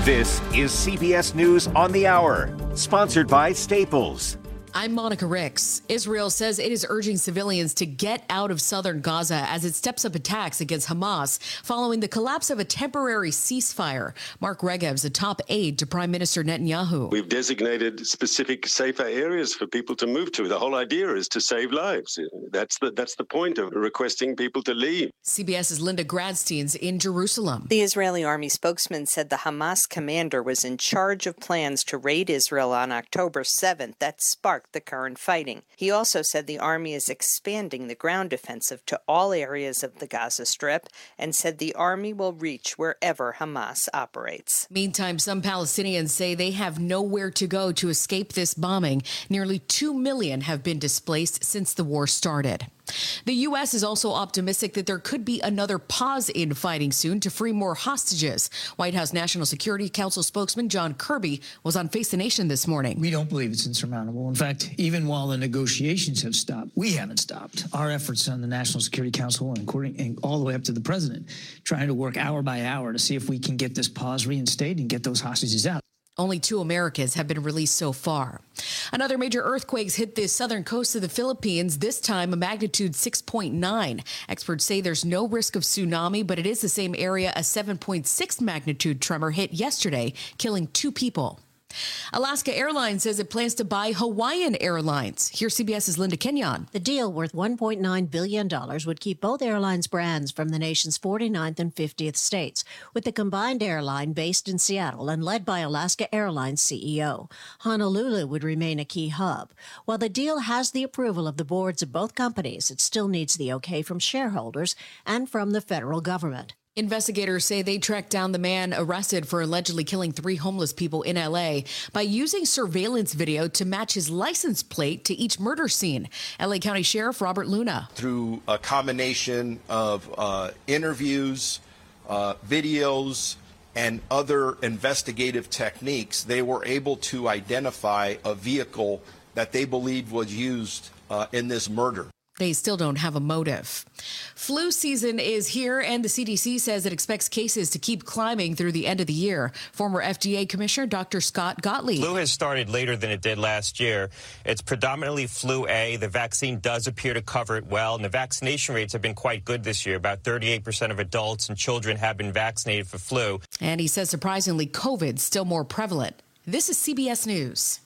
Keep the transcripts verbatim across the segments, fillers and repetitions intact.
This is C B S News on the Hour, sponsored by Staples. I'm Monica Ricks. Israel says it is urging civilians to get out of southern Gaza as it steps up attacks against Hamas following the collapse of a temporary ceasefire. Mark Regev's a top aide to Prime Minister Netanyahu. We've designated specific safer areas for people to move to. The whole idea is to save lives. That's the that's the point of requesting people to leave. CBS's Linda Gradstein's in Jerusalem. The Israeli army spokesman said the Hamas commander was in charge of plans to raid Israel on October seventh that sparked the current fighting. He also said the army is expanding the ground offensive to all areas of the Gaza Strip and said the army will reach wherever Hamas operates. Meantime, some Palestinians say they have nowhere to go to escape this bombing. Nearly two million have been displaced since the war started. The U S is also optimistic that there could be another pause in fighting soon to free more hostages. White House National Security Council spokesman John Kirby was on Face the Nation this morning. We don't believe it's insurmountable. In fact, even while the negotiations have stopped, we haven't stopped. Our efforts on the National Security Council and, according, and all the way up to the president, trying to work hour by hour to see if we can get this pause reinstated and get those hostages out. Only two Americans have been released so far. Another major earthquake hit the southern coast of the Philippines, this time a magnitude six point nine. Experts say there's no risk of tsunami, but it is the same area a seven point six magnitude tremor hit yesterday, killing two people. Alaska Airlines says it plans to buy Hawaiian Airlines. Here's CBS's Linda Kenyon. The deal, worth one point nine billion dollars, would keep both airlines' brands from the nation's forty-ninth and fiftieth states, with the combined airline based in Seattle and led by Alaska Airlines C E O. Honolulu would remain a key hub. While the deal has the approval of the boards of both companies, it still needs the okay from shareholders and from the federal government. Investigators say they tracked down the man arrested for allegedly killing three homeless people in L A by using surveillance video to match his license plate to each murder scene. L A County Sheriff Robert Luna. Through a combination of uh, interviews, uh, videos, and other investigative techniques, they were able to identify a vehicle that they believed was used uh, in this murder. They still don't have a motive. Flu season is here, and the C D C says it expects cases to keep climbing through the end of the year. Former F D A Commissioner Doctor Scott Gottlieb. Flu has started later than it did last year. It's predominantly flu A. The vaccine does appear to cover it well, and the vaccination rates have been quite good this year. About thirty-eight percent of adults and children have been vaccinated for flu. And he says, surprisingly, COVID's still more prevalent. This is C B S News.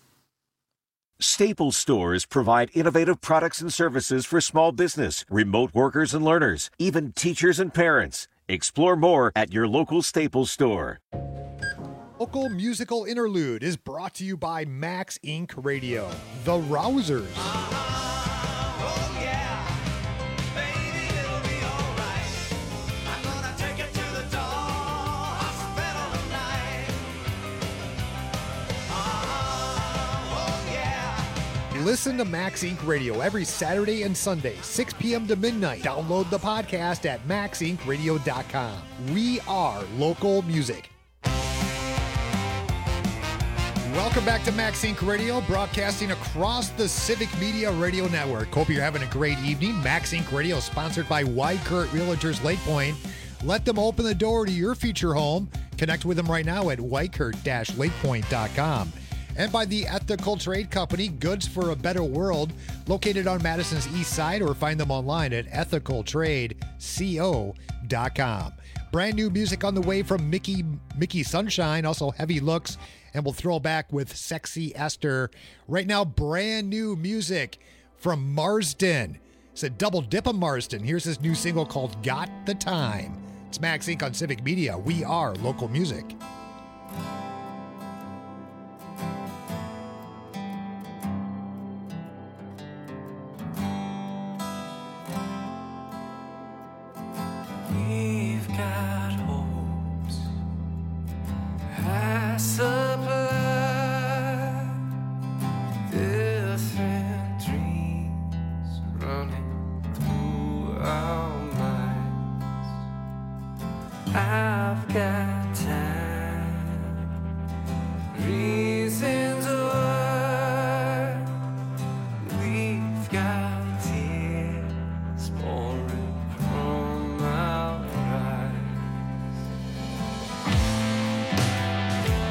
Staples stores provide innovative products and services for small business, remote workers and learners, even teachers and parents. Explore more at your local Staples store. Local musical interlude is brought to you by Max Incorporated. Radio, The Rousers. Listen to Max Incorporated. Radio every Saturday and Sunday, six p.m. to midnight. Download the podcast at max inc radio dot com. We are local music. Welcome back to Max Incorporated. Radio, broadcasting across the Civic Media Radio Network. Hope you're having a great evening. Max Incorporated. Radio, sponsored by Whitecurt Realtors Lake Point. Let them open the door to your future home. Connect with them right now at whitecurt dash lake point dot com. And by the Ethical Trade Company, Goods for a Better World, located on Madison's east side, or find them online at ethical trade co dot com. Brand new music on the way from Mickey Mickey Sunshine, also Heavy Looks, and we'll throw back with Sexy Esther. Right now, brand new music from Marsden. It's a double dip of Marsden. Here's his new single called Got the Time. It's Max Incorporated on Civic Media. We are local music. We've got hopes, high supply, different dreams running through our minds. I've got time, reasons why. We've got tears pouring from our eyes.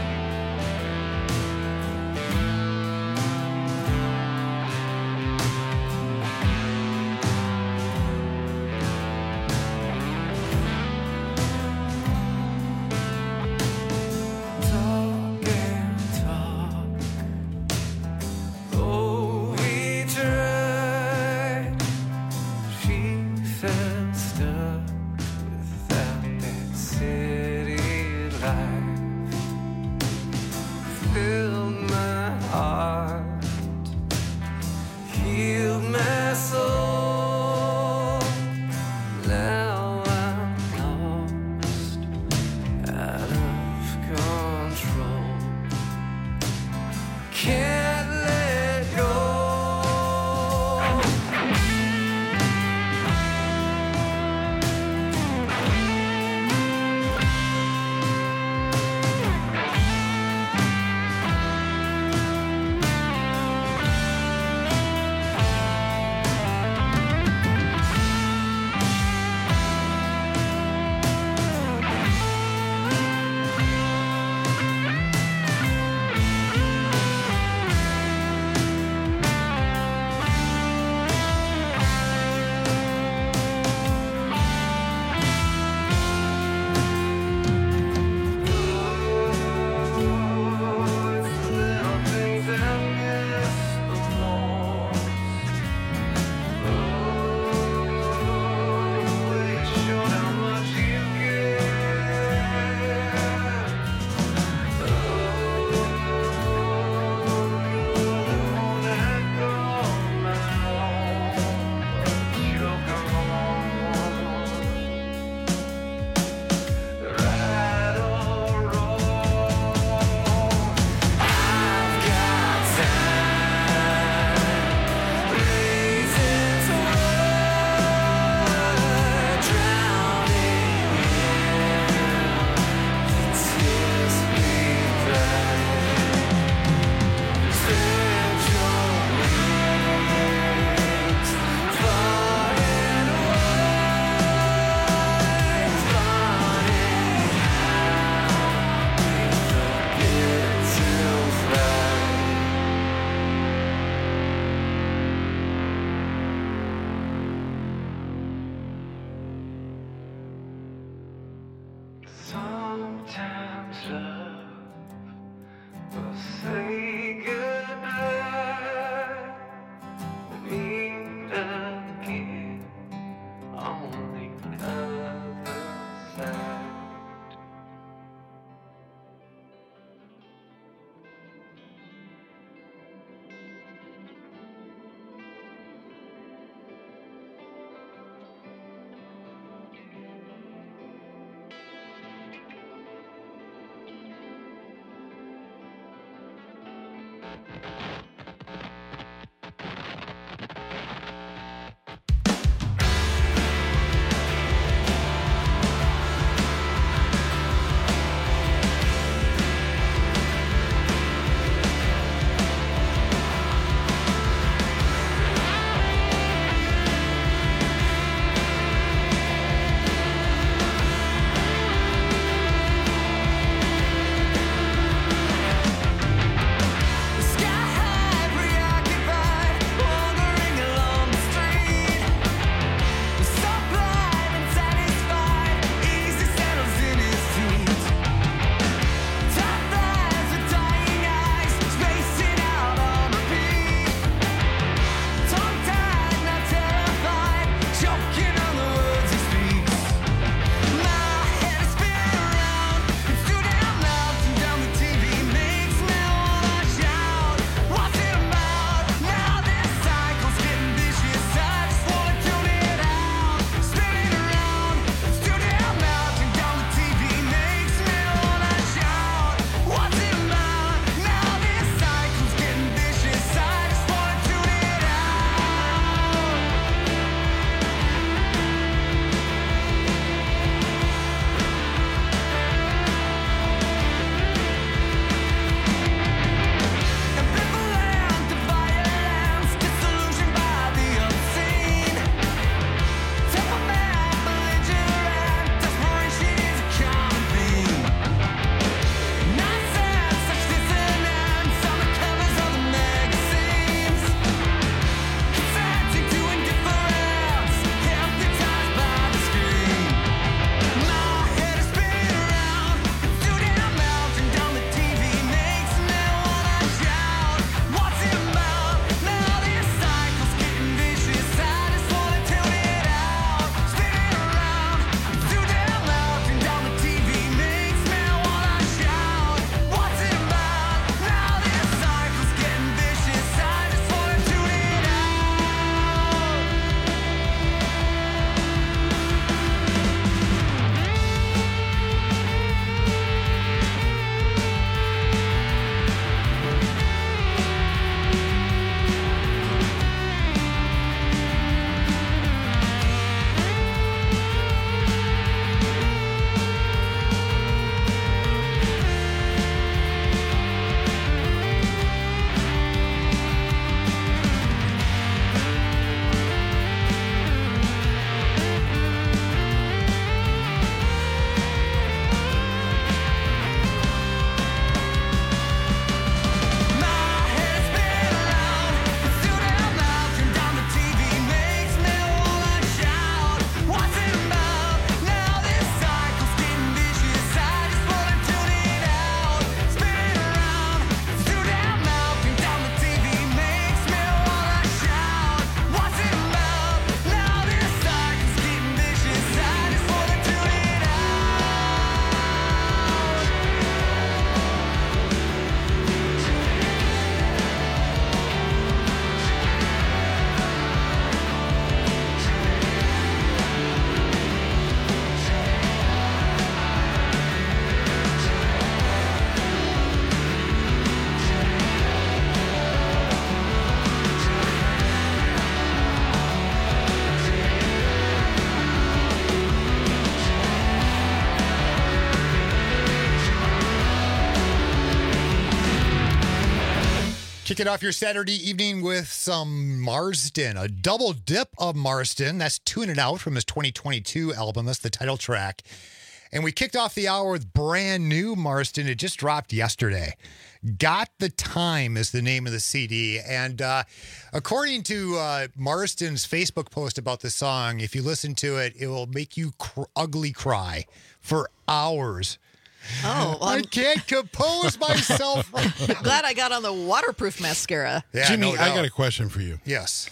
Kicking off your Saturday evening with some Marsden, a double dip of Marsden. That's Tune It Out from his twenty twenty-two album. That's the title track. And we kicked off the hour with brand new Marsden. It just dropped yesterday. Got the Time is the name of the C D. And uh, according to uh, Marsden's Facebook post about the song, if you listen to it, it will make you cr- ugly cry for hours. Oh, well, I I'm can't compose myself. Right glad I got on the waterproof mascara. Yeah, Jimmy, no I doubt. got a question for you. Yes.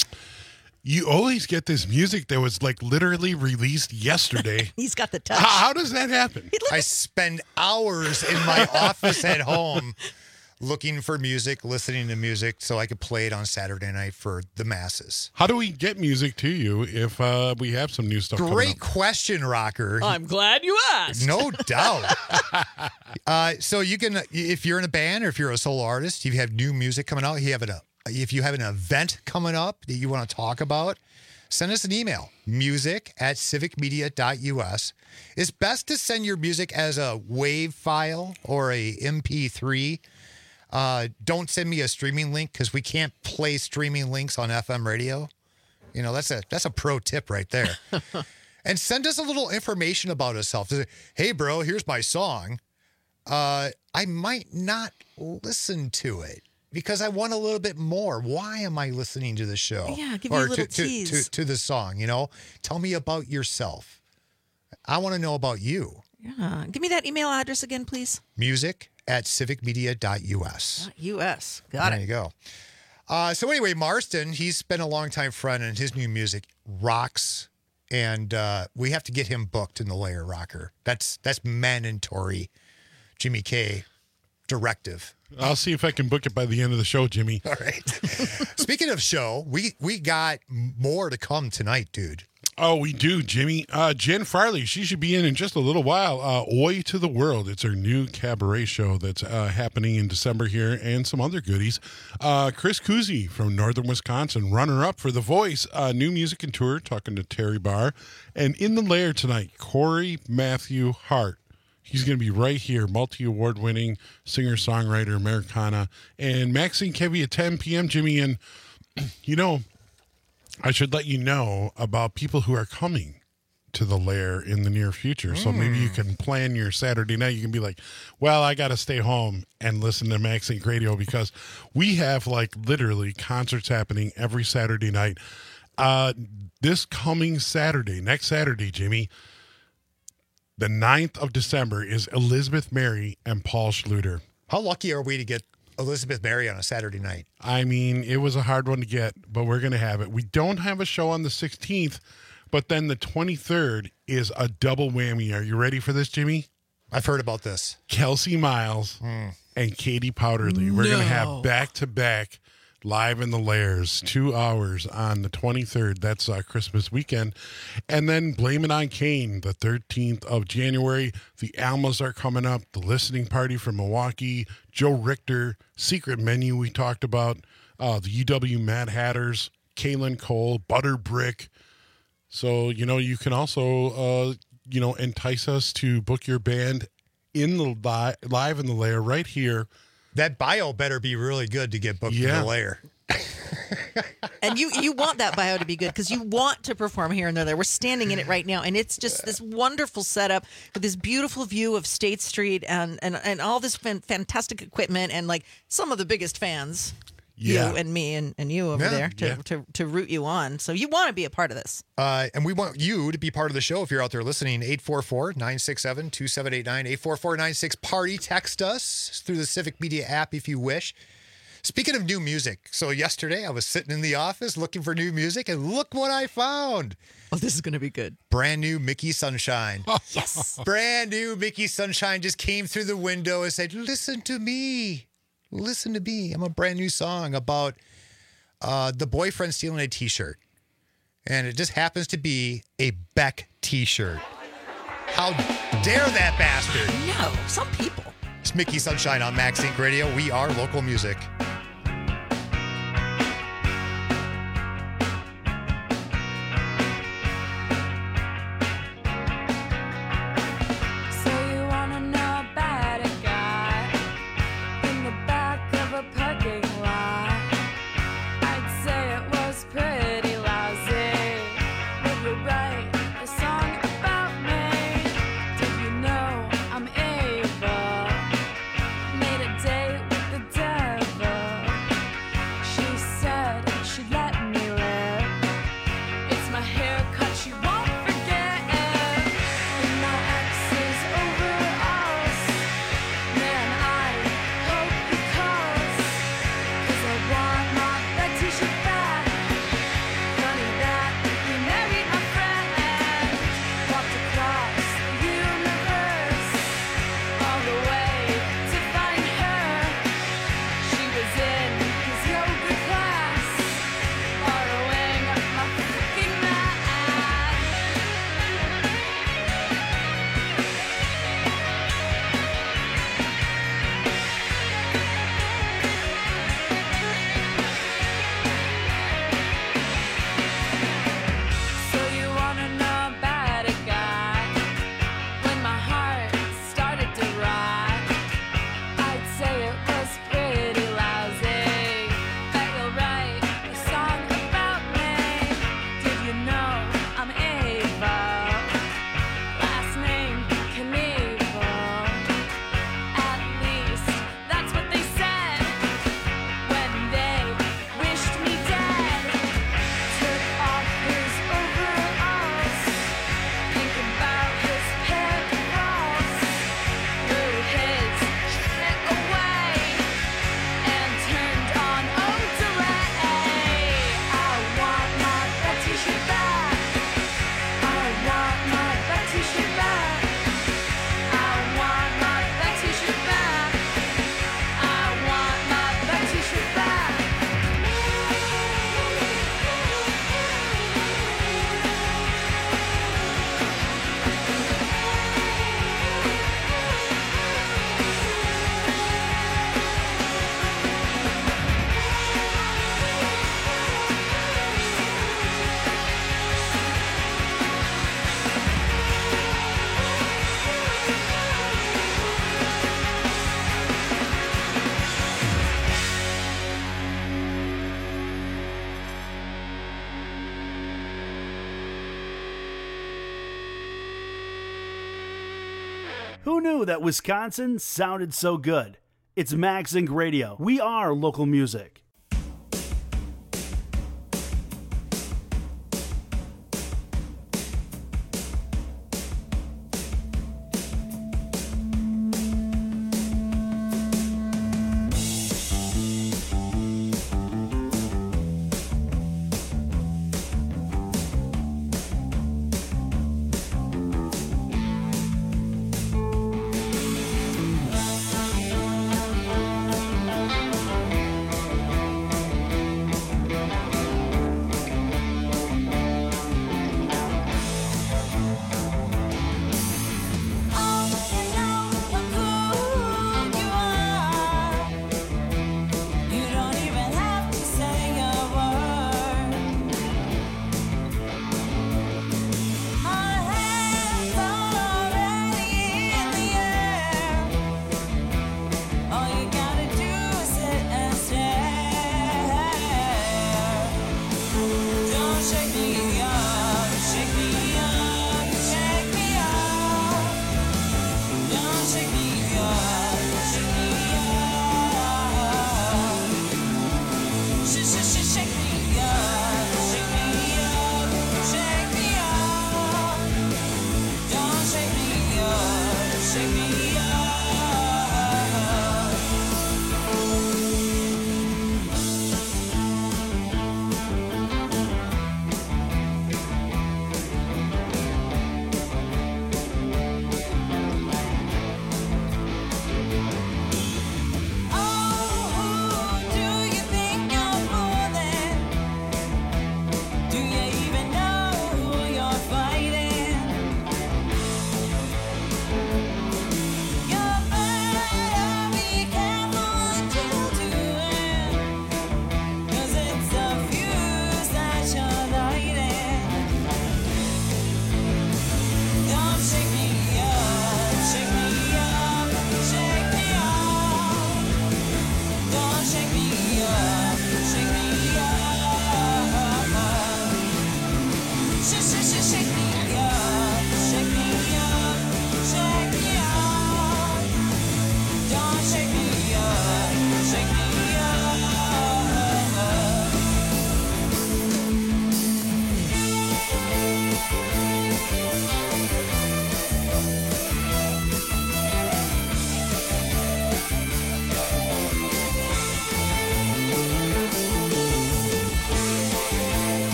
You always get this music that was like literally released yesterday. He's got the touch. How, how does that happen? I spend hours in my office at home looking for music, listening to music, so I could play it on Saturday night for the masses. How do we get music to you if uh, we have some new stuff coming Great up? question, Rocker. I'm glad you asked. No doubt. uh, so you can, if you're in a band or if you're a solo artist, if you have new music coming out, you have an, if you have an event coming up that you want to talk about, send us an email, music at civic media dot u s. It's best to send your music as a WAV file or a M P three. Uh, don't send me a streaming link because we can't play streaming links on F M radio. You know, that's a that's a pro tip right there. And send us a little information about yourself. Hey, bro, here's my song. Uh, I might not listen to it because I want a little bit more. Why am I listening to the show? Yeah, give or me a little to, to, tease. to, to the song, you know? Tell me about yourself. I want to know about you. Yeah. Give me that email address again, please. Music at civic media dot u s. U S. Got there it. you go. Uh, so anyway, Marston, he's been a longtime friend, and his new music rocks. And uh, we have to get him booked in the Lair Rocker. That's that's mandatory. Jimmy K directive. I'll see if I can book it by the end of the show, Jimmy. All right. Speaking of show, we we got more to come tonight, dude. Oh, we do, Jimmy. Uh, Jen Farley, she should be in in just a little while. Uh, Oi to the World. It's her new cabaret show that's uh, happening in December here, and some other goodies. Uh, Chris Cousy from Northern Wisconsin, runner-up for The Voice. Uh, new music and tour, talking to Terry Barr. And in the Lair tonight, Corey Matthew Hart. He's going to be right here, multi-award winning singer-songwriter, Americana. And Maxine Kevy at ten p.m., Jimmy. And, you know, I should let you know about people who are coming to the Lair in the near future. So maybe you can plan your Saturday night. You can be like, well, I got to stay home and listen to Max Inc Radio because we have like literally concerts happening every Saturday night. Uh, this coming Saturday, next Saturday, Jimmy, the ninth of December is Elizabeth Mary and Paul Schluter. How lucky are we to get Elizabeth Mary on a Saturday night? I mean, it was a hard one to get, but we're going to have it. We don't have a show on the sixteenth, but then the twenty-third is a double whammy. Are you ready for this, Jimmy? I've heard about this. Kelsey Miles mm. and Katie Powderly. We're No. going to have back-to-back live in the Lairs, two hours on the twenty-third. That's uh, Christmas weekend. And then Blame It on Kane, the thirteenth of January. The Almas are coming up. The Listening Party from Milwaukee. Joe Richter, Secret Menu we talked about. Uh, the U W Mad Hatters, Kaylin Cole, Butter Brick. So, you know, you can also, uh, you know, entice us to book your band in the li- live in the Lair right here. That bio better be really good to get booked Yeah. in the Lair. And you you want that bio to be good because you want to perform here and there. We're standing in it right now, and it's just this wonderful setup with this beautiful view of State Street and and, and all this fan, fantastic equipment and like some of the biggest fans. Yeah. You and me and, and you over Yeah, there to, yeah. to, to root you on. So you want to be a part of this. Uh, and we want you to be part of the show if you're out there listening. eight four four, nine six seven, two seven eight nine, eight four four, nine six party. Text us through the Civic Media app if you wish. Speaking of new music, so yesterday I was sitting in the office looking for new music, and look what I found. Oh, this is going to be good. Brand new Mickey Sunshine. Yes. Brand new Mickey Sunshine just came through the window and said, listen to me. Listen to me. I'm a brand new song about uh, the boyfriend stealing a t-shirt. And it just happens to be a Beck t-shirt. How dare that bastard? No, some people. It's Mickey Sunshine on Max Inc Radio. We are local music. So you wanna know about a guy in the back of a parking lot? I'd say it was pretty lousy. Would you write a song about me? Did you know I'm evil? Made a date with the devil. Who knew that Wisconsin sounded so good? It's Max Inc Radio. We are local music.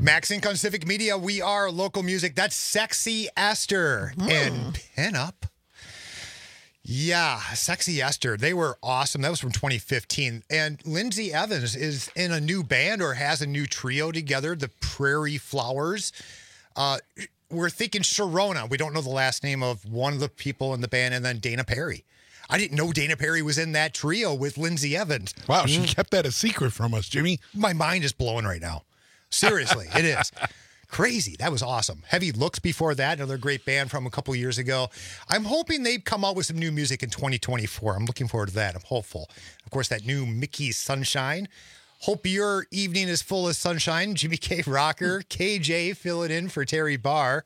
Max Inc on Civic Media. We are local music. That's Sexy Esther Mm. and Pin Up. Yeah, Sexy Esther. They were awesome. That was from twenty fifteen. And Lindsay Evans is in a new band or has a new trio together, the Prairie Flowers. Uh, we're thinking Sharona. We don't know the last name of one of the people in the band, and then Dana Perry. I didn't know Dana Perry was in that trio with Lindsay Evans. Wow, she kept that a secret from us, Jimmy. My mind is blowing right now. Seriously, it is. Crazy. That was awesome. Heavy Looks before that, another great band from a couple years ago. I'm hoping they come out with some new music in twenty twenty-four. I'm looking forward to that. I'm hopeful. Of course, that new Mickey's Sunshine. Hope your evening is full of sunshine. Jimmy K. Rocker, K J filling in for Terry Barr.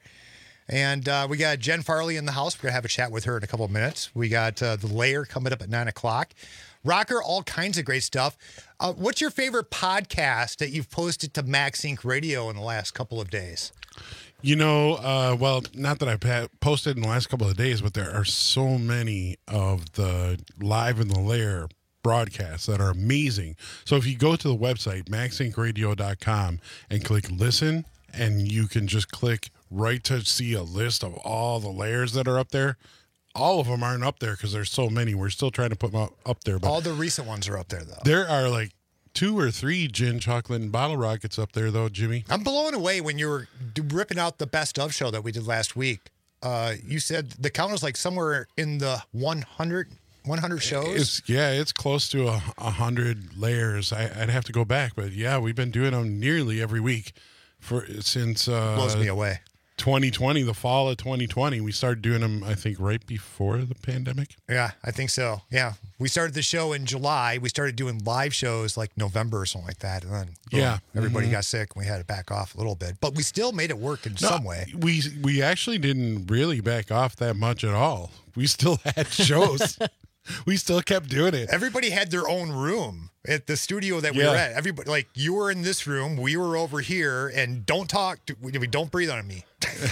And uh, we got Jen Farley in the house. We're going to have a chat with her in a couple of minutes. We got uh, The Lair coming up at nine o'clock. Rocker, all kinds of great stuff. Uh, what's your favorite podcast that you've posted to Max Inc Radio in the last couple of days? You know, uh, well, not that I've pa- posted in the last couple of days, but there are so many of the Live in the Lair broadcasts that are amazing. So if you go to the website, max inc radio dot com, and click listen, and you can just click right to see a list of all the layers that are up there. All of them aren't up there because there's so many. We're still trying to put them up, up there. But all the recent ones are up there, though. There are like two or three gin, chocolate, and bottle rockets up there, though, Jimmy. I'm blown away when you were d- ripping out the best of show that we did last week. Uh, you said the count was like somewhere in the one hundred, one hundred shows. It's, yeah, it's close to a, a hundred layers. I, I'd have to go back, but yeah, we've been doing them nearly every week for since uh, blows me away. twenty twenty, the fall of twenty twenty. We started doing them, I think, right before the pandemic. Yeah, I think so. Yeah. We started the show in July. We started doing live shows like November or something like that. And then boom, yeah, everybody mm-hmm. got sick and we had to back off a little bit. But we still made it work in No, some way. We we actually didn't really back off that much at all. We still had shows. We still kept doing it. Everybody had their own room at the studio that we Yeah. were at. Everybody, like, you were in this room, we were over here, and don't talk. To, we don't breathe on me.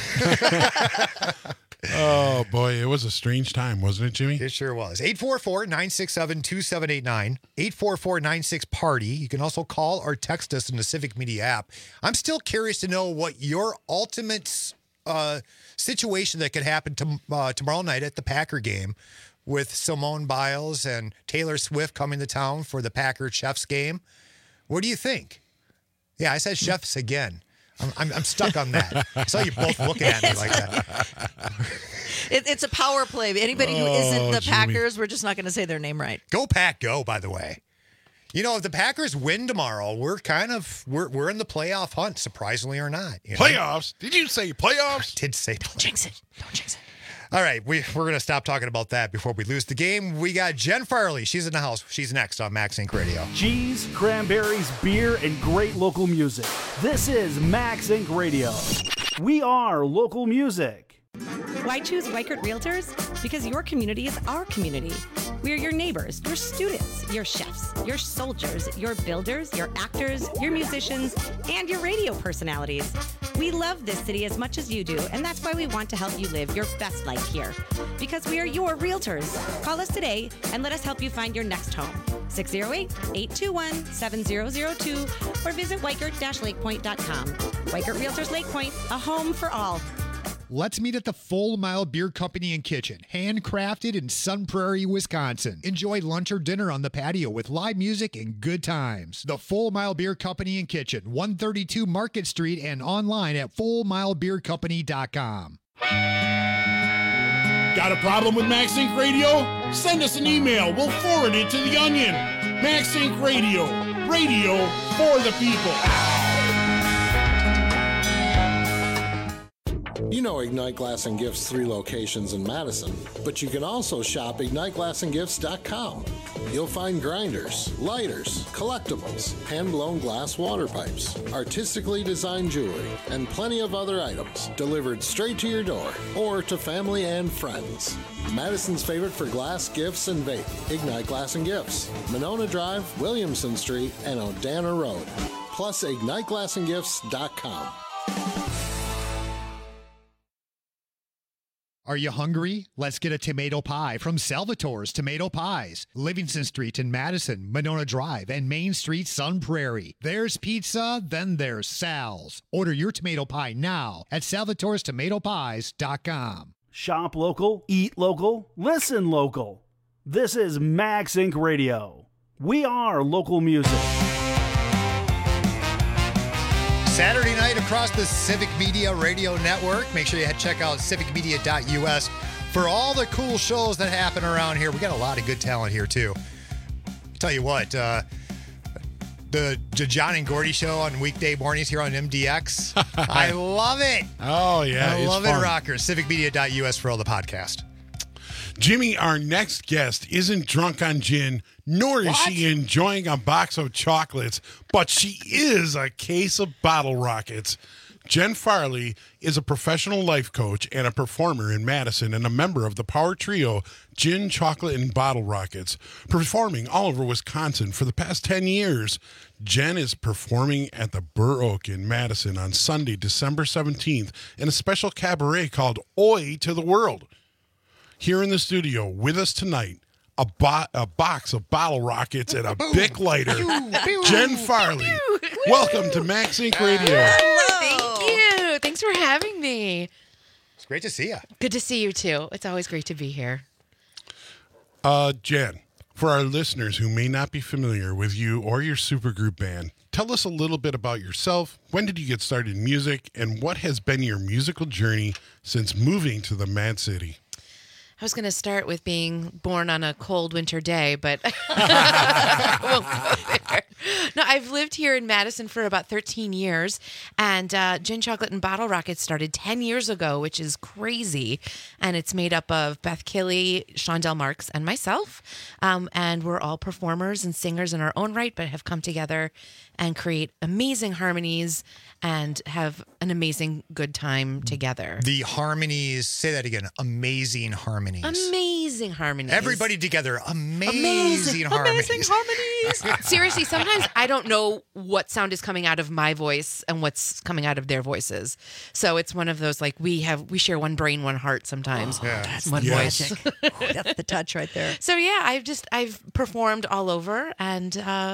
Oh, boy. It was a strange time, wasn't it, Jimmy? It sure was. eight four four, nine six seven, two seven eight nine. eight four four, nine six, party. You can also call or text us in the Civic Media app. I'm still curious to know what your ultimate uh, situation that could happen to, uh, tomorrow night at the Packer game with Simone Biles and Taylor Swift coming to town for the Packer Chiefs game. What do you think? Yeah, I said Chiefs again. I'm, I'm, I'm stuck on that. I saw you both looking at me like that. It, it's a power play. Anybody who Oh, isn't the Jimmy. Packers, we're just not going to say their name right. Go Pack, go, by the way. You know, if the Packers win tomorrow, we're kind of, we're we're in the playoff hunt, surprisingly or not. You know? Playoffs? Did you say playoffs? I did say playoffs. Don't jinx it. Don't jinx it. All right, we, we're going to stop talking about that before we lose the game. We got Jen Farley. She's in the house. She's next on Max Inc Radio. Cheese, cranberries, beer, and great local music. This is Max Inc Radio. We are local music. Why choose Weichert Realtors? Because your community is our community. We are your neighbors, your students, your chefs, your soldiers, your builders, your actors, your musicians, and your radio personalities. We love this city as much as you do, and that's why we want to help you live your best life here. Because we are your realtors. Call us today and let us help you find your next home. six oh eight, eight two one, seven oh oh two or visit weichert dash lake point dot com. Weichert Realtors Lake Point, a home for all. Let's meet at the Full Mile Beer Company and Kitchen, handcrafted in Sun Prairie, Wisconsin. Enjoy lunch or dinner on the patio with live music and good times. The Full Mile Beer Company and Kitchen, one thirty-two Market Street, and online at full mile beer company dot com. Got a problem with Max Inc Radio? Send us an email. We'll forward it to the Onion. Max Inc Radio. Radio for the people. You know Ignite Glass and Gifts' three locations in Madison, but you can also shop ignite glass and gifts dot com. You'll find grinders, lighters, collectibles, hand-blown glass water pipes, artistically designed jewelry, and plenty of other items delivered straight to your door or to family and friends. Madison's favorite for glass, gifts, and vape, Ignite Glass and Gifts, Monona Drive, Williamson Street, and Odana Road. Plus ignite glass and gifts dot com. Are you hungry? Let's get a tomato pie from Salvatore's Tomato Pies. Livingston Street in Madison, Monona Drive, and Main Street, Sun Prairie. There's pizza, then there's Sal's. Order your tomato pie now at salvatores tomato pies dot com. Shop local, eat local, listen local. This is Max Incorporated. Radio. We are local music. Saturday night across the Civic Media Radio Network. Make sure you check out civic media dot U S for all the cool shows that happen around here. We got a lot of good talent here, too. Tell you what, uh, the, the John and Gordy show on weekday mornings here on M D X. I love it. Oh, yeah. I it's love fun. it, rockers. civic media dot U S for all the podcast. Jimmy, our next guest isn't drunk on gin, nor is What? she enjoying a box of chocolates, but she is a case of bottle rockets. Jen Farley is a professional life coach and a performer in Madison and a member of the power trio Gin, Chocolate, and Bottle Rockets, performing all over Wisconsin for the past ten years. Jen is performing at the Burr Oak in Madison on Sunday, December seventeenth, in a special cabaret called Oi to the World. Here in the studio with us tonight, a, bo- a box of bottle rockets and a Bic lighter, Jen Farley. Welcome to Max Incorporated. Radio. Thank you. Thanks for having me. It's great to see you. Good to see you, too. It's always great to be here. Uh, Jen, for our listeners who may not be familiar with you or your supergroup band, tell us a little bit about yourself. When did you get started in music, and what has been your musical journey since moving to the Mad City? I was going to start with being born on a cold winter day, but we'll go there. No, I've lived here in Madison for about thirteen years, and uh, Gin, Chocolate, and Bottle Rockets started ten years ago, which is crazy. And it's made up of Beth Killey, Shondell Marks, and myself. Um, and we're all performers and singers in our own right, but have come together and create amazing harmonies and have an amazing good time together. The harmonies, say that again, amazing harmonies. Amazing harmonies. Everybody together, amazing, Amazing, harmonies. amazing harmonies. Seriously, sometimes I don't know what sound is coming out of my voice and what's coming out of their voices. So it's one of those, like, we have we share one brain, one heart sometimes. Oh, yeah. That's one yes. voice. That's the touch right there. So yeah, I've just I've performed all over, and uh,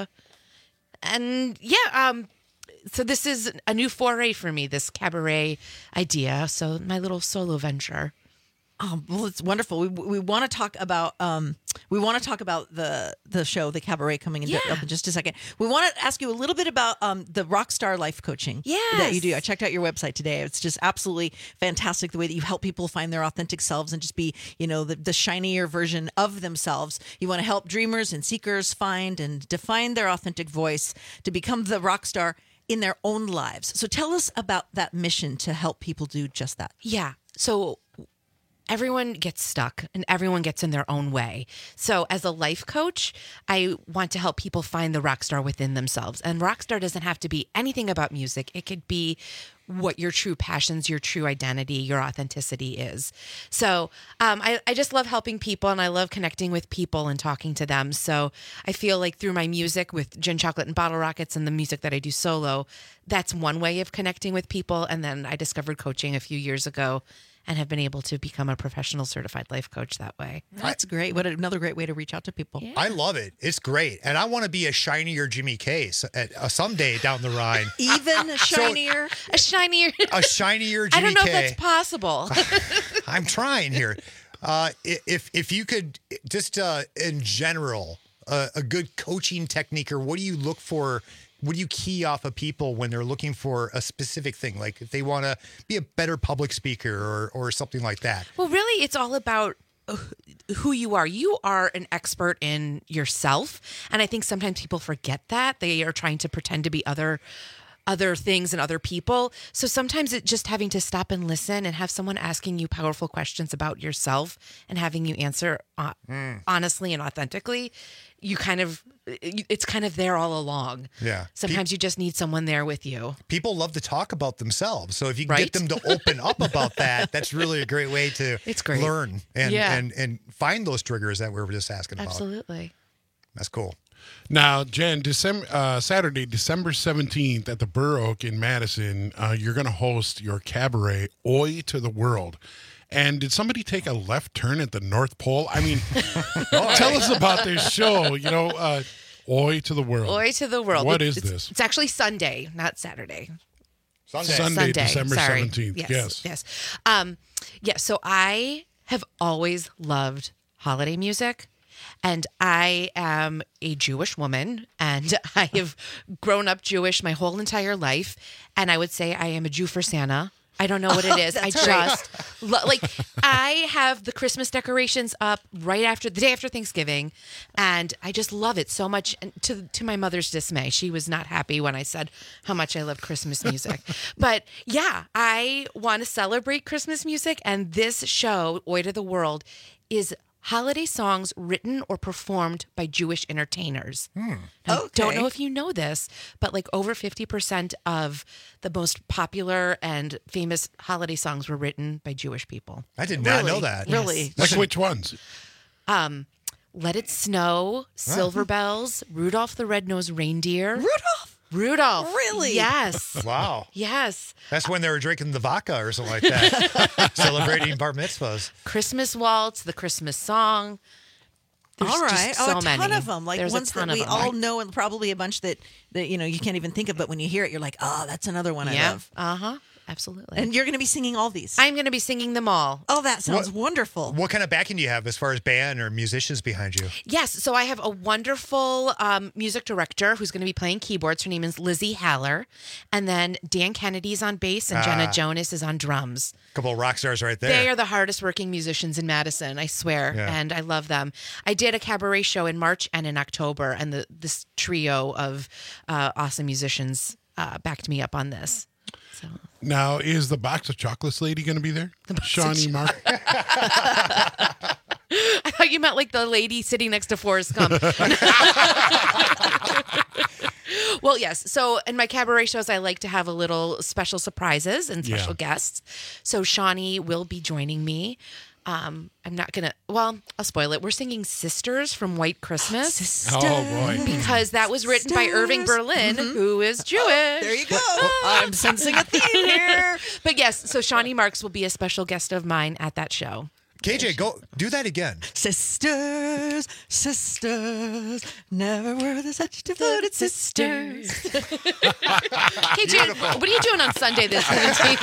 and yeah, um, so this is a new foray for me, this cabaret idea. So my little solo venture. Oh, well, it's wonderful. We we want to talk about um we want to talk about the the show, the cabaret, coming in, Yeah. up in just a second. We want to ask you a little bit about um the Rockstar Life Coaching Yes. that you do. I checked out your website today. It's just absolutely fantastic the way that you help people find their authentic selves and just be, you know, the, the shinier version of themselves. You want to help dreamers and seekers find and define their authentic voice to become the rock star in their own lives. So tell us about that mission to help people do just that. Yeah. So everyone gets stuck and everyone gets in their own way. So as a life coach, I want to help people find the rock star within themselves. And rock star doesn't have to be anything about music. It could be what your true passions, your true identity, your authenticity is. So um, I, I just love helping people, and I love connecting with people and talking to them. So I feel like through my music with Gin, Chocolate, and Bottle Rockets and the music that I do solo, that's one way of connecting with people. And then I discovered coaching a few years ago and have been able to become a professional certified life coach that way. That's great. What another great way to reach out to people. I love it. It's great. And I want to be a shinier Jimmy Case at, uh, someday down the line. Even shinier. a shinier. A shinier Jimmy I don't know K. if that's possible. I'm trying here. Uh, i- if if you could just uh, in general, uh, a good coaching technique, or what do you look for? What do you key off of people when they're looking for a specific thing? Like if they want to be a better public speaker or or something like that. Well, really, it's all about uh, who you are. You are an expert in yourself. And I think sometimes people forget that. They are trying to pretend to be other other things and other people. So sometimes it's just having to stop and listen and have someone asking you powerful questions about yourself and having you answer uh, Mm. honestly and authentically. You kind of, it's kind of there all along. Yeah. Sometimes you just need someone there with you. People love to talk about themselves. So if you can Right? get them to open up about that, that's really a great way to It's great. learn and, Yeah. and, and find those triggers that we were just asking about. Absolutely. That's cool. Now, Jen, December, uh, Saturday, December seventeenth at the Burr Oak in Madison, uh, you're going to host your cabaret, Oi to the World. And did somebody take a left turn at the North Pole? I mean, tell us about this show. You know, uh, Oi to the World. Oi to the World. What it's, is this? It's actually Sunday, not Saturday. Sunday, Sunday December Sorry. seventeenth. Yes. Yes. Yes. Um, yeah. So I have always loved holiday music. And I am a Jewish woman, and I have grown up Jewish my whole entire life. And I would say I am a Jew for Santa. I don't know what it is. I just lo- like I have the Christmas decorations up right after the day after Thanksgiving, and I just love it so much. And to to my mother's dismay, she was not happy when I said how much I love Christmas music. But yeah, I want to celebrate Christmas music, and this show, Oi to the World, is holiday songs written or performed by Jewish entertainers. Hmm. I Okay. don't know if you know this, but like over fifty percent of the most popular and famous holiday songs were written by Jewish people. I did not Really? know that. Really? Like which ones? Um, Let It Snow, Silver Bells, Rudolph the Red-Nosed Reindeer. Rudolph? Rudolph. Really? Yes. Wow. Yes. That's when they were drinking the vodka or something like that, celebrating bar mitzvahs. Christmas Waltz, The Christmas Song. There's all right. just Oh, so a ton many. of them. Like There's ones a ton that we of them. all know, and probably a bunch that, that you know you can't even think of. But when you hear it, you're like, oh, that's another one I Yeah. love. Uh-huh. Absolutely. And you're going to be singing all these. I'm going to be singing them all. Oh, that sounds What- wonderful. What kind of backing do you have as far as band or musicians behind you? Yes. So I have a wonderful um, music director who's going to be playing keyboards. Her name is Lizzie Haller. And then Dan Kennedy's on bass and Jenna Ah. Jonas is on drums. Couple of rock stars right there. They are the hardest working musicians in Madison, I swear. Yeah. And I love them. I did a cabaret show in March and in October, and the this trio of uh, awesome musicians uh, backed me up on this. So Now, is the box of chocolates lady going to be there? Shawnee Mark. I thought you meant like the lady sitting next to Forrest Gump. Well, yes. So in my cabaret shows, I like to have a little special surprises and special Yeah. guests. So Shawnee will be joining me. Um, I'm not going to, well, I'll spoil it. We're singing Sisters from White Christmas. Sisters. Oh, boy. Because that was written by Irving Sisters. Berlin, Mhm. who is Jewish. There you go. I'm sensing a theme here. But yes, so Shawnee Marks will be a special guest of mine at that show. K J, go do that again. Sisters, sisters, never were there such devoted sisters. Hey, Jen, what are you doing on Sunday this seventeenth?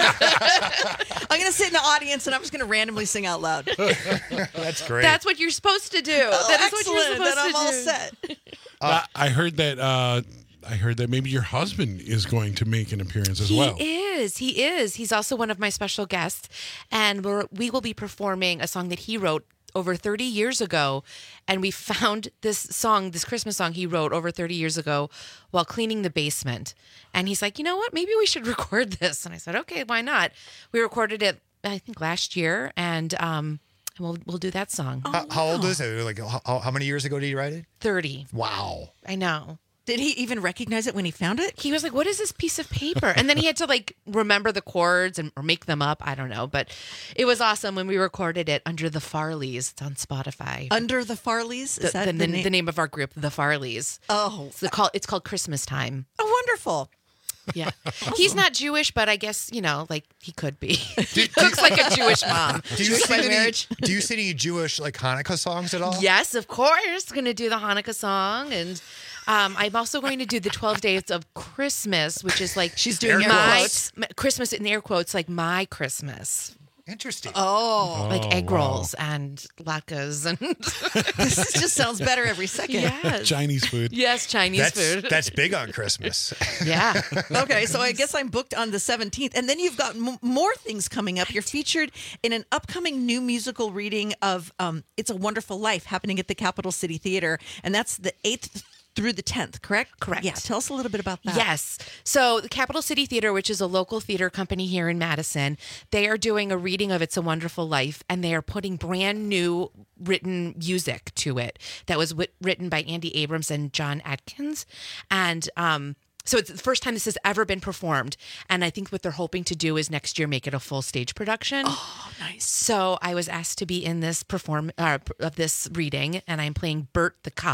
I'm going to sit in the audience and I'm just going to randomly sing out loud. That's great. That's what you're supposed to do. Oh, that is what you're excellent. supposed Then I'm to all do. set. Uh, I heard that. Uh, I heard that maybe your husband is going to make an appearance as He well. is. He is. He's also one of my special guests, and we're, we will be performing a song that he wrote over thirty years ago. And we found this song, this Christmas song he wrote over thirty years ago while cleaning the basement. And he's like, you know what? Maybe we should record this. And I said, okay, why not? We recorded it, I think, last year, and um, we'll we'll do that song. How, how old is it? Like, how, how many years ago did you write it? thirty. Wow. I know. Did he even recognize it when he found it? He was like, what is this piece of paper? And then he had to like remember the chords and or make them up. I don't know. But it was awesome when we recorded it under the Farleys. It's on Spotify. Under the Farleys? The, Is that the, the, the, name? the name of our group, the Farleys. Oh. It's, the call, it's called Christmas Time. Oh, wonderful. Yeah. He's not Jewish, but I guess, you know, like he could be. Looks like a Jewish mom. Do you, Jewish sing by any, marriage. do you sing any Jewish like Hanukkah songs at all? Yes, of course. Going to do the Hanukkah song. And um, I'm also going to do the twelve days of Christmas, which is like She's doing air my quotes. m- Christmas in air quotes, like my Christmas. Interesting. Oh. Like Oh, egg wow. rolls and latkes and This just sounds better every second. yes, Chinese food. yes, Chinese That's food. that's big on Christmas. yeah. Okay, so I guess I'm booked on the seventeenth. And then you've got m- more things coming up. You're featured in an upcoming new musical reading of um, It's a Wonderful Life happening at the Capital City Theater. And that's the eighth through the tenth, correct? Correct. Yeah, tell us a little bit about that. Yes. So the Capital City Theater, which is a local theater company here in Madison, they are doing a reading of It's a Wonderful Life, and they are putting brand new written music to it that was w- written by Andy Abrams and John Atkins. And um, so it's the first time this has ever been performed. And I think what they're hoping to do is next year make it a full stage production. Oh, nice. So I was asked to be in this perform uh, of this reading, and I'm playing Bert the cop.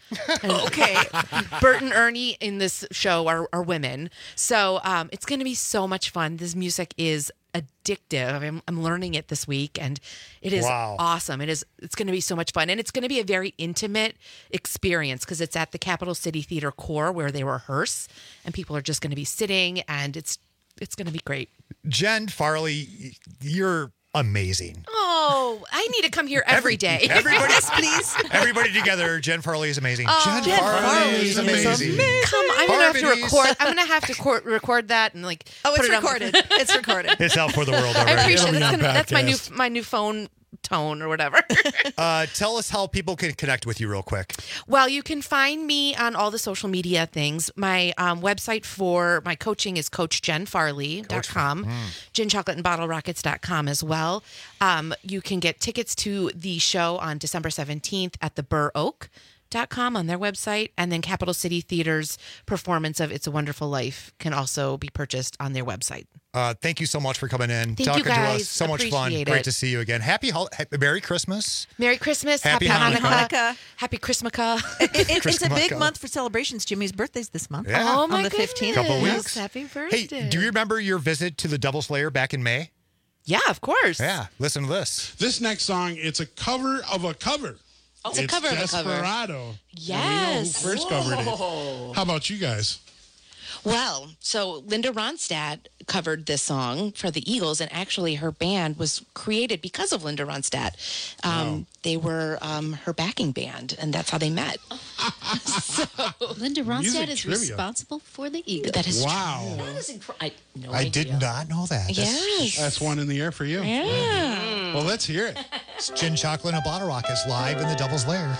Okay. Bert and Ernie in this show are, are women. So um, it's going to be so much fun. This music is addictive. I'm, I'm learning it this week, and it is Wow. awesome. It is. It's going to be so much fun, and it's going to be a very intimate experience because it's at the Capital City Theater Core where they rehearse, and people are just going to be sitting, and it's it's going to be great. Jen Farley, you're amazing. Oh, I need to come here every day. Everybody, please. Everybody together. Jen Farley is amazing. Oh, Jen, Jen Farley, Farley is is amazing. Come, I'm gonna have to Harmonies. record. I'm gonna have to cor- record that and like. Oh, put it's it on- recorded. It's recorded. It's out for the world I already. appreciate it. It'll That's, be on gonna, that's my new podcast. my new phone tone or whatever. Uh, tell us how people can connect with you real quick. Well, you can find me on all the social media things. My um, website for my coaching is coach jen farley dot com, gin chocolate and bottle rockets dot com as well. Um, you can get tickets to the show on December seventeenth at the Burr Oak. Dot com on their website, and then Capital City Theater's performance of It's a Wonderful Life can also be purchased on their website. Uh, thank you so much for coming in, Thank you, talking to us. guys. So much fun. Appreciate Great it. to see you again. Happy, hol- ha- Merry Christmas. Merry Christmas, Happy Happy, Hanukkah. Hanukkah, Happy Christmaka. It, it, it's a big Christmas. month for celebrations. Jimmy's birthday's this month. Yeah. Oh on my the fifteenth. Couple weeks. Happy Hey, birthday. do you remember your visit to the Devil Slayer back in May? Yeah, of course. Yeah, listen to this. This next song, it's a cover of a cover. Oh, it's a cover of a cover. Desperado. Yes. And we know who first covered Whoa. it. How about you guys? Well, so Linda Ronstadt covered this song for the Eagles, and actually her band was created because of Linda Ronstadt. Um, They were um, her backing band, and that's how they met. so, Linda Music Ronstadt is trivia. responsible for the Eagles. That is Wow. true. That is incre- I, no I idea. did not know that. That's, Yes. That's one in the air for you. Yeah. Well, let's hear it. it's Gin Chocolate and a Bottle Rockets live in the Devil's Lair.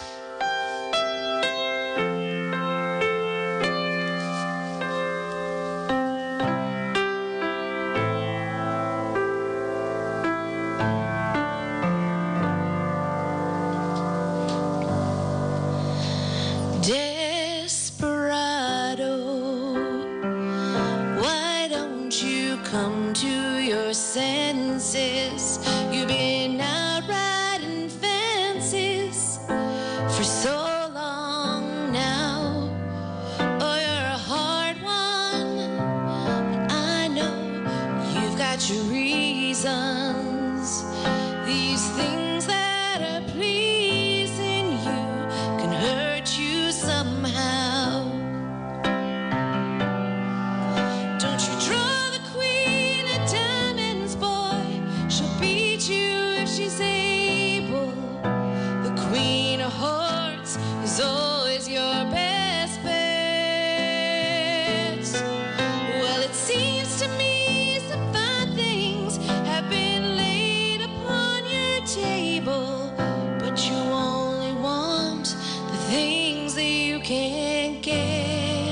Desperado, why don't you come to your senses? You've been out riding fences for so long now. Oh, you're a hard one, but I know you've got your reasons. These things that are pleasing you can hurt you somehow. Don't you draw the queen of diamonds, boy. She'll beat you if she's able. The queen of hearts is always your best bet. Well, it seems to me some fine things have been laid upon your table, but you only want the things that you can't get.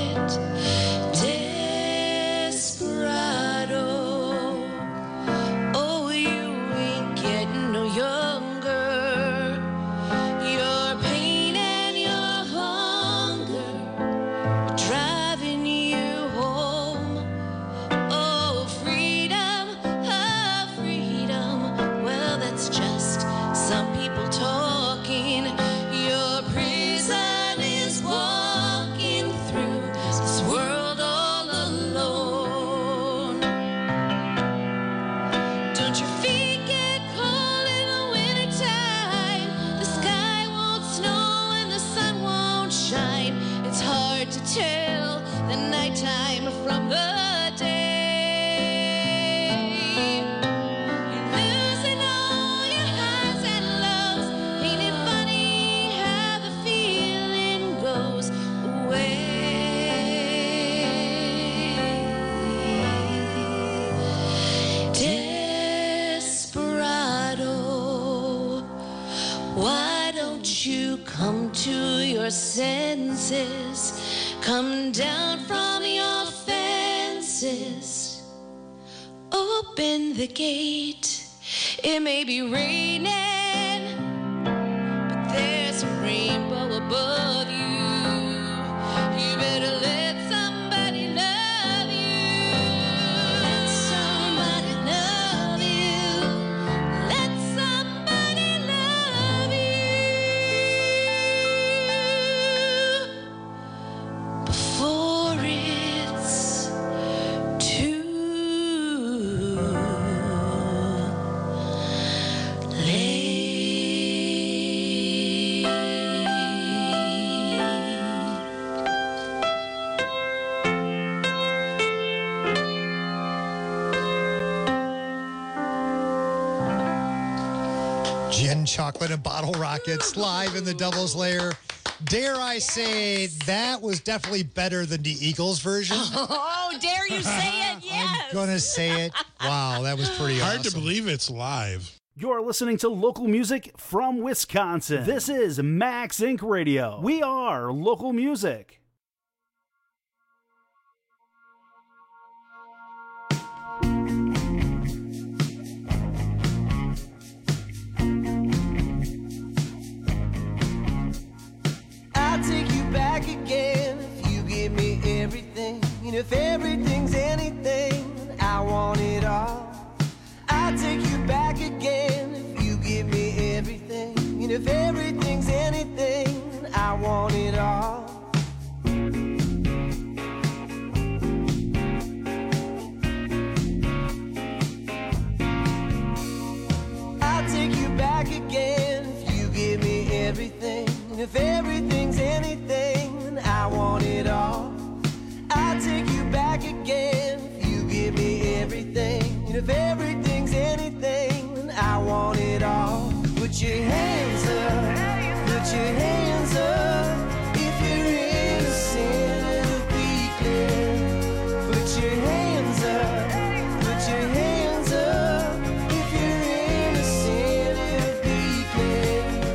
Desperado, oh, you ain't getting no younger. Your pain and your hunger are driving you home. Oh, freedom, oh, freedom. Well, that's just some people talking. Your prison is walking through this world all alone. Don't your feet get cold in the wintertime? The sky won't snow and the sun won't shine. It's hard to tell the nighttime from the day. You're losing all your highs and lows. Ain't it funny how the feeling goes away? Desperado, why don't you come to your senses? Come down from your fences. Open the gate. It may be raining, but there's a rainbow above you. You better let somebody love you. Let somebody love you. Let somebody love you. Chocolate and Bottle Rockets live in the Devil's Lair. Dare I say, that was definitely better than the Eagles version. Oh, dare you say it? Yes. I'm going to say it. Wow, that was pretty Hard awesome. to believe it's live. You're listening to local music from Wisconsin. This is Max Incorporated. Radio. We are local music. I'll take you back again if you give me everything. And if everything's anything, I want it all. I'll take you back again if you give me everything. And if everything's anything, I want it all. I'll take you back again if you give me everything. And if everything's anything, I want it all. I'll take you back again if you give me everything. And if everything's anything, I want it all. Put your hands up, put your hands up. If you're innocent, it'll be clear. Put your hands up, put your hands up. If you're innocent, it'll be clear.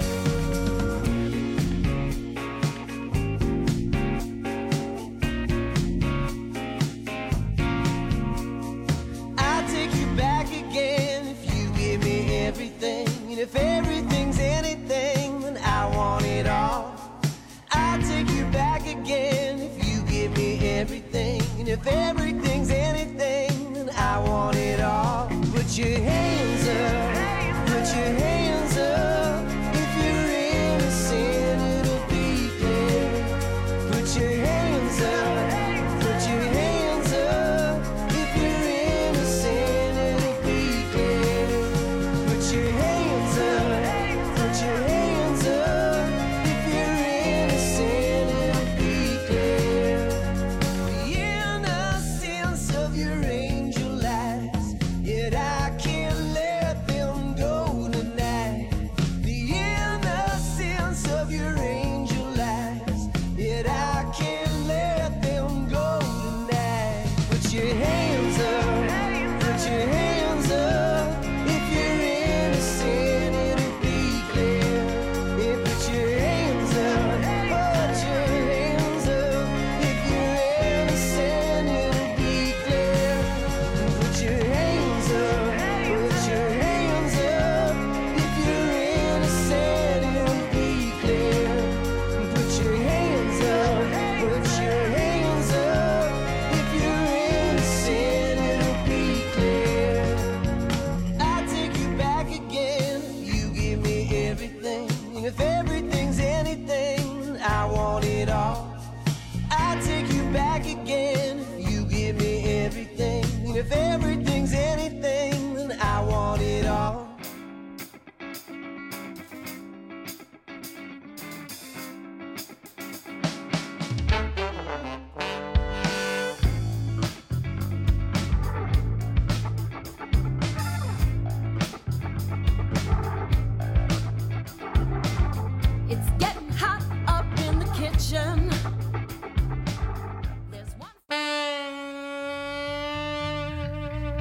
I'll take you back again if you give me everything. And if everything's anything, then I want it all. I'll take you back again if you give me everything. And if everything's anything, then I want it all. Put your hands up, put your hands up. If you're innocent, it'll be clear. Put your hands up, put your hands up. If you're innocent, it'll be clear. Put your hands up, put your hands up. If you're innocent, it'll be clear. The innocence of your angel eyes, yet I can't let them go tonight. The innocence of your angel eyes, yet I can't let them go tonight. Put your hands up, put your hands up. If you're innocent, it'll be clear. Yeah, put your hands up, put your hands up. If you're innocent, it'll be clear. Put your hands up, put your hands up. If you're innocent, it'll be clear. Put your hands up, put your hands up. If you're innocent, it'll be clear. I'll take you back again if you give me everything. And if everything's anything, I want it all. I'll take you back again if you give me everything. And if everything's anything, then I want it all. It's getting hot up in the kitchen. There's one.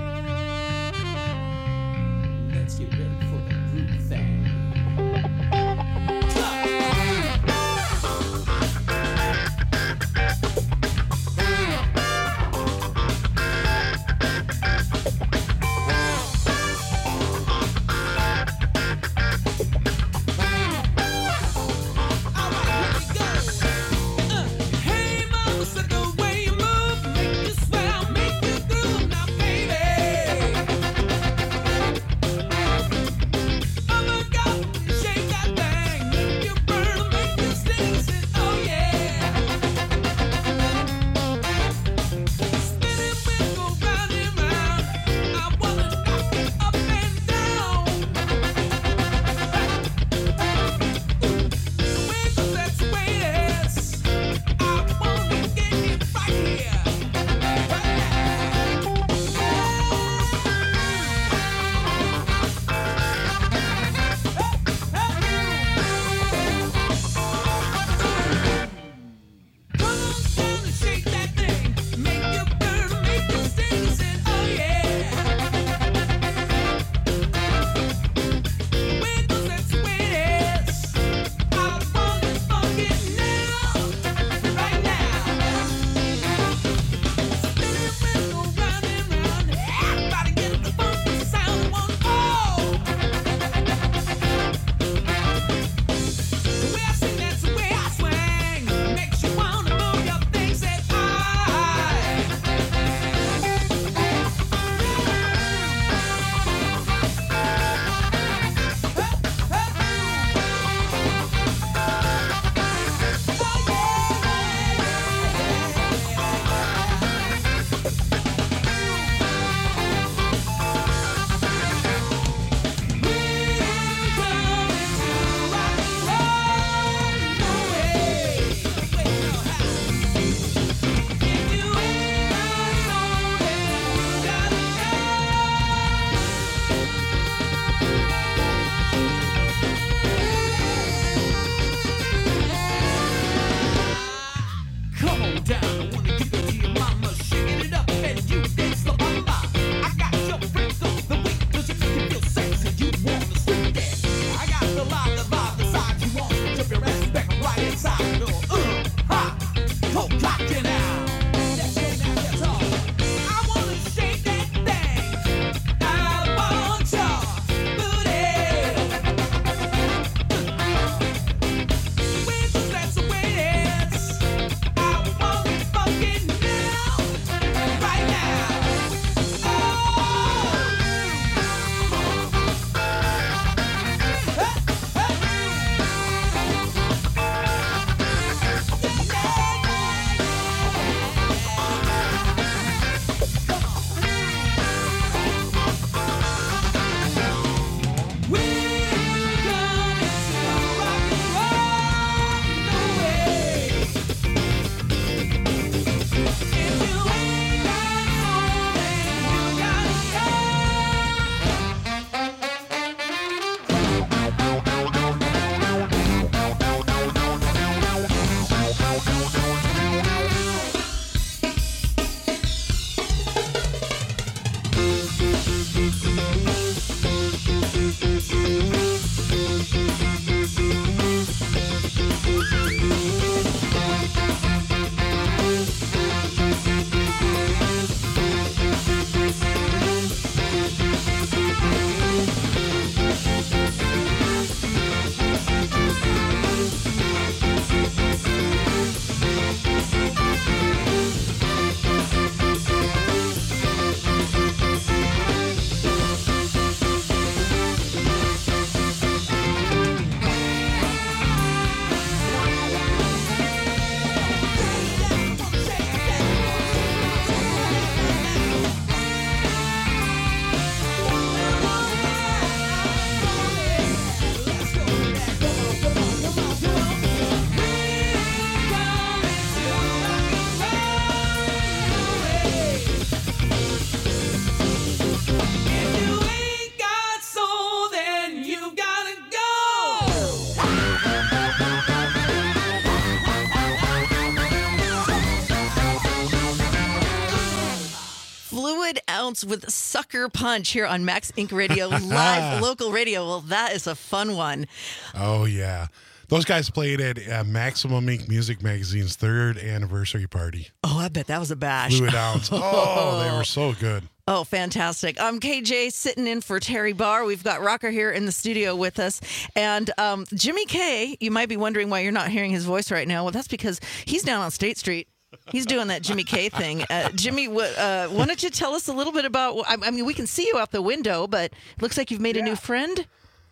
Fluid Ounce with Sucker Punch here on Max Inc Radio, live local radio. Well, that is a fun one. Oh, yeah. Those guys played at uh, Maximum Ink Music Magazine's third anniversary party. Oh, I bet that was a bash. Fluid Ounce. Oh, they were so good. Oh, fantastic. I'm K J sitting in for Terry Barr. We've got Rocker here in the studio with us. And um, Jimmy K, you might be wondering why you're not hearing his voice right now. Well, that's because he's down on State Street. He's doing that Jimmy K thing. Uh, Jimmy, uh, why don't you tell us a little bit about, I, I mean, we can see you out the window, but it looks like you've made yeah. a new friend.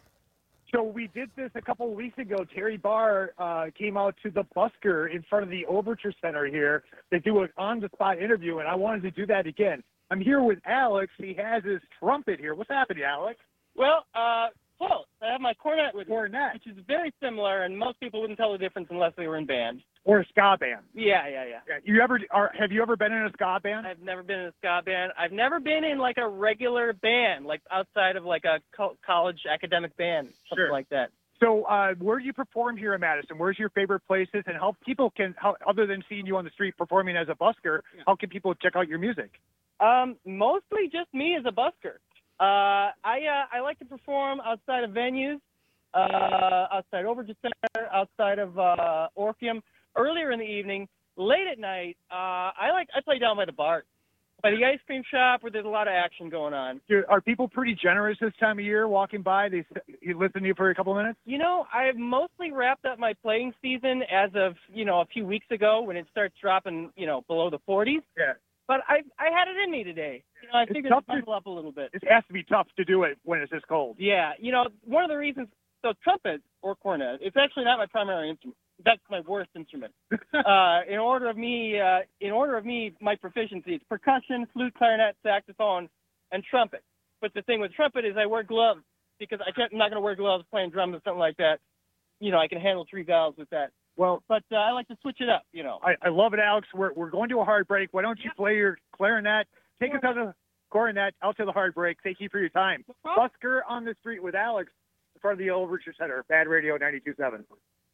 So we did this a couple of weeks ago. Terry Barr uh, came out to the Busker in front of the Overture Center here to do an on-the-spot interview, and I wanted to do that again. I'm here with Alex. He has his trumpet here. What's happening, Alex? Well, uh, close. I have my cornet with cornet, which is very similar, and most people wouldn't tell the difference unless they were in band. Or a ska band. Yeah, yeah, yeah. yeah you ever are? Have you ever been in a ska band? I've never been in a ska band. I've never been in like a regular band, like outside of like a co- college academic band, something sure. like that. So, uh, where do you perform here in Madison? Where's your favorite places, and how people can, how, other than seeing you on the street performing as a busker, yeah. how can people check out your music? Um, mostly just me as a busker. Uh, I uh, I like to perform outside of venues, uh, outside Overture Center, outside of uh, Orpheum. Earlier in the evening, late at night, uh, I like I play down by the bar, by the ice cream shop where there's a lot of action going on. Are people pretty generous this time of year walking by? They you listen to you for a couple of minutes? You know, I've mostly wrapped up my playing season as of, you know, a few weeks ago when it starts dropping, you know, below the forties. Yeah. But I I had it in me today. You know, I it's figured tough to bundle up a little bit. It has to be tough to do it when it's this cold. Yeah. You know, one of the reasons, so trumpet or cornet, it's actually not my primary instrument. That's my worst instrument. uh, in order of me, uh, in order of me, my proficiency, it's percussion, flute, clarinet, saxophone, and trumpet. But the thing with trumpet is I wear gloves because I can't, I'm not going to wear gloves playing drums or something like that. You know, I can handle three valves with that. Well, but uh, I like to switch it up. You know, I, I love it, Alex. We're we're going to a hard break. Why don't you play your clarinet? Take us out of the cornet, out to the hard break. Thank you for your time. Busker on the Street with Alex in front of the Overture Center. Bad Radio ninety-two point seven.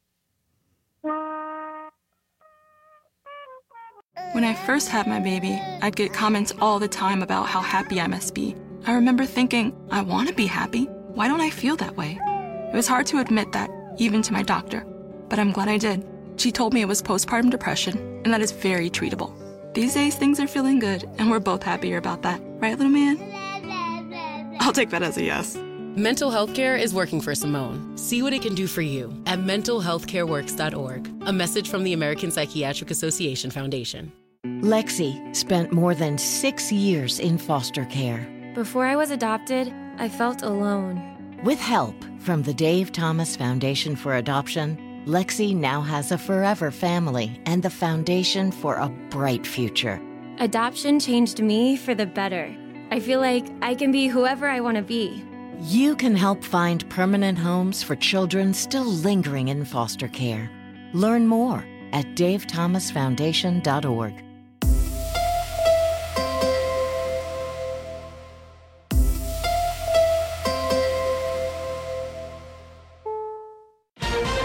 When I first had my baby, I'd get comments all the time about how happy I must be. I remember thinking, I want to be happy. Why don't I feel that way? It was hard to admit that, even to my doctor. But I'm glad I did. She told me it was postpartum depression, and that is very treatable. These days, things are feeling good, and we're both happier about that. Right, little man? I'll take that as a yes. Mental health care is working for Simone. See what it can do for you at mental health care works dot org. A message from the American Psychiatric Association Foundation. Lexi spent more than six years in foster care. Before I was adopted, I felt alone. With help from the Dave Thomas Foundation for Adoption, Lexi now has a forever family and the foundation for a bright future. Adoption changed me for the better. I feel like I can be whoever I want to be. You can help find permanent homes for children still lingering in foster care. Learn more at dave thomas foundation dot org.